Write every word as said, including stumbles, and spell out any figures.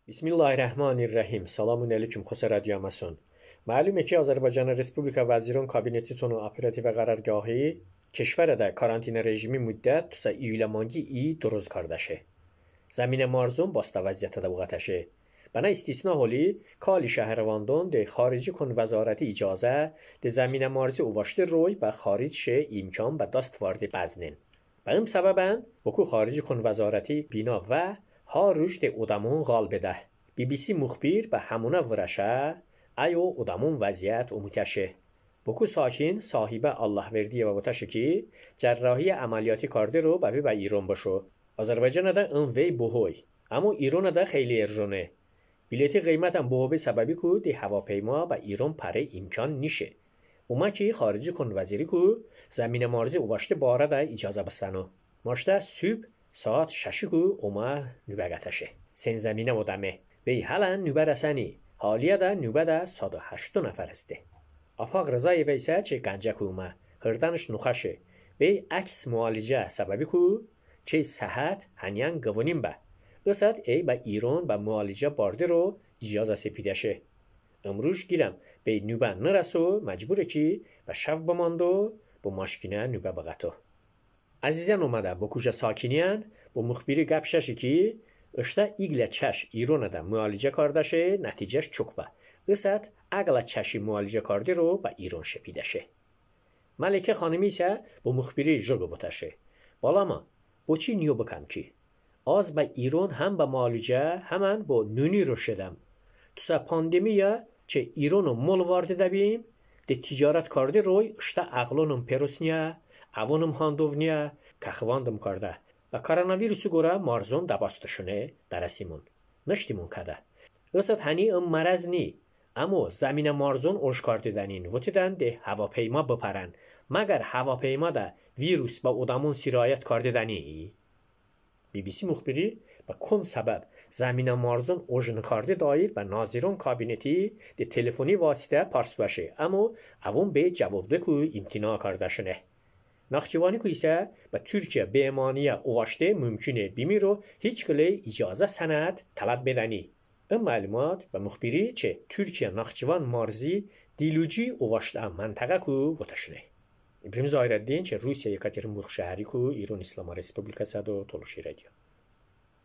بسم الله الرحمن الرحیم. سلام علیکم خسر رادیامسون. معلومه که آذربایجان رسپوبلیکا وزیران کابینتی تونو اپراتیو قرارگاهی کشور ده کارانتین رژیمی مدت توسا ایولمانگی ای دروز کاردشه. زمین مارزون باستا وضعیت ده بوغتشه. بنا استثناء هولی کالی شهرواندون ده خارجی کن وزارتی اجازه ده زمین مارزی اواشته روی با خارج شه امکان با دست وارد بزنین. به این سببن بکو خارجی کن وزارتی بینا و ها رشد ادامون غال بده. بی بی سی مخبیر به همونه ورشه ایو ادامون وضعیت امتشه. بکو ساکین صاحب الله وردیه و بوتشه کی جراحی عملیاتی کرده رو به به ایران بشو. آذربایجان ده اون وی بوهوی اما ایران ده خیلی ارزونه. بلیتی قیمت هم بوهوی سببی کو دی هواپیما به ایران پره امکان نیشه. اوما کی خارجی کن وزیری کو زمین مارزی اواشته باره ده اجازه بستنو. ماشته صبح ساعت ششی کو اوما نوبگتشه. سن زمینه ودمه. بی حالا نوبه رسانی. حالیه ده نوبه ده صد و هشت نفر هسته. افاق رضای ویسه چه گنجه کو اوما. هردنش نخشه. بی عکس معالجه سببی کو چه صحت هنیان گوانیم با. رسد ای با ایران با معالجه بارده رو اجازه سپیدشه. امروز گیرم بی نوبه نرسو مجبوره کی با شف بماندو با ماشکینه نوبه بغتو. عزیزان اومده با کجا ساکینیان با مخبری گپ ششی کی اشته ایگل چش ایران ده معالجه کردشه نتیجهش چوک با. رسد اگل چشی معالجه کرده رو با ایران شپیدشه. ملکه خانمی ایسه با مخبری جگو بتشه. بالا ما با چی نیو بکن کی؟ از با ایران هم با معالجه همان با نونی رو شدم. توسا پاندمیه چه ایرانو مول وارده دبیم ده تجارت کرده روی اشته اغلانم پروسنیه اوانم هاندوونیه کخواندم کرده و کاراناویروسو گوره مارزون دباستشونه درسیمون نشتیمون کده. رسد هنی ام مرض نی اما زمین مارزون اوش کرده دنین وطیدن ده هواپیما بپرن مگر هواپیما ده ویروس با ادامون سرایت کرده دنی. بی بی سی مخبری با کم سبب زمین مارزون اوش نکارده داید و ناظران کابینتی ده تلفنی واسطه پرس باشه اما اوون به جواب ده که امتناع کرده شنه. نخچوانی که ایسه با ترکیه به امانیه اواشته ممکنه بیمی رو هیچ کلی اجازه سند طلب بدنی. این معلومات و مخبری چه ترکیه نخچوان مارزی دیلوجی اواشته منطقه که وطشنه. ابراهیم ظاهرالدین چه روسیه یکاترینبورگ شهری که ایران اسلامی رسپوبلیکا صد و تلوشی رادیو.